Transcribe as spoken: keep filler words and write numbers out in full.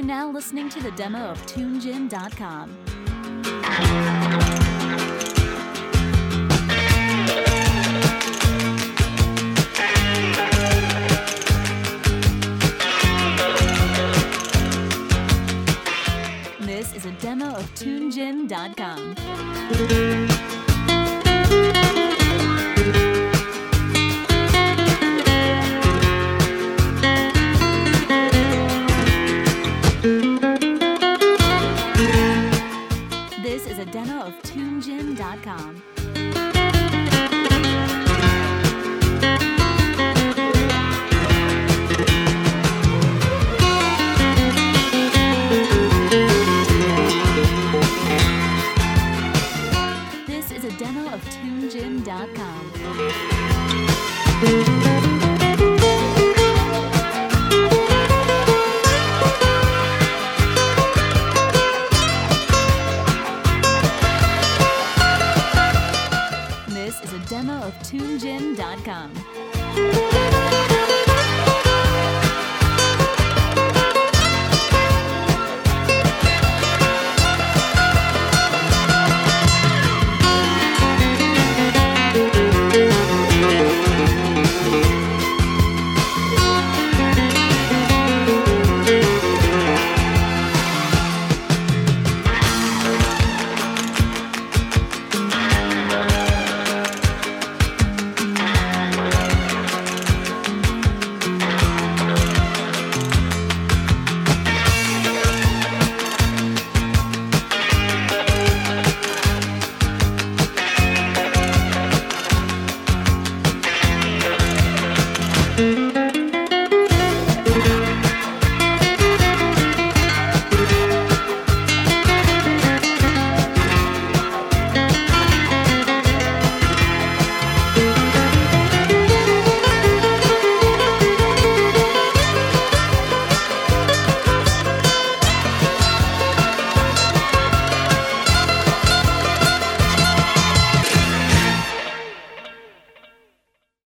now listening to the demo of TuneGen dot com. This is a demo of TuneGen dot com. This is a demo of TuneGen dot com. This is a demo of TuneGen dot com. This is a demo of TuneGen dot com. Thank you.